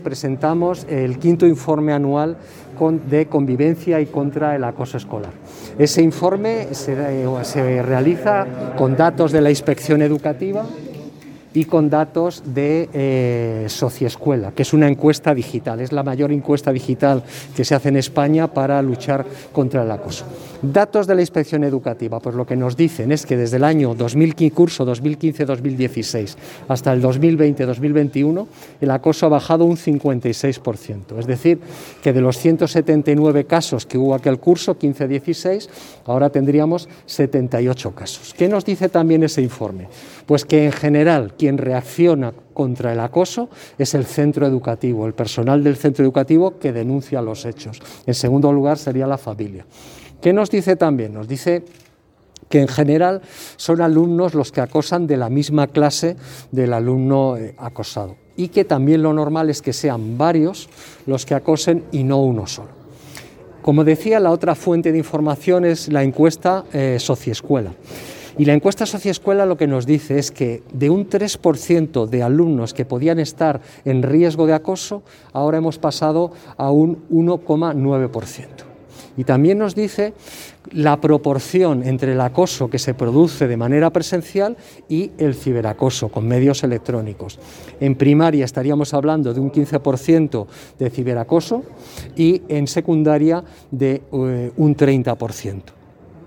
Presentamos el quinto informe anual de convivencia y contra el acoso escolar. Ese informe se realiza con datos de la inspección educativa y con datos de Sociescuela, que es una encuesta digital, es la mayor encuesta digital que se hace en España para luchar contra el acoso. Datos de la inspección educativa, pues lo que nos dicen es que desde el año curso 2015-2016 hasta el 2020-2021 el acoso ha bajado un 56%, es decir, que de los 179 casos que hubo aquel curso 15-16, ahora tendríamos 78 casos. ¿Qué nos dice también ese informe? Pues que en general quien reacciona contra el acoso es el centro educativo, el personal del centro educativo que denuncia los hechos. En segundo lugar sería la familia. ¿Qué nos dice también? Nos dice que en general son alumnos los que acosan de la misma clase del alumno acosado y que también lo normal es que sean varios los que acosen y no uno solo. Como decía, la otra fuente de información es la encuesta Sociescuela. Y la encuesta Sociescuela lo que nos dice es que de un 3% de alumnos que podían estar en riesgo de acoso, ahora hemos pasado a un 1,9%. Y también nos dice la proporción entre el acoso que se produce de manera presencial y el ciberacoso con medios electrónicos. En primaria estaríamos hablando de un 15% de ciberacoso y en secundaria de un 30%.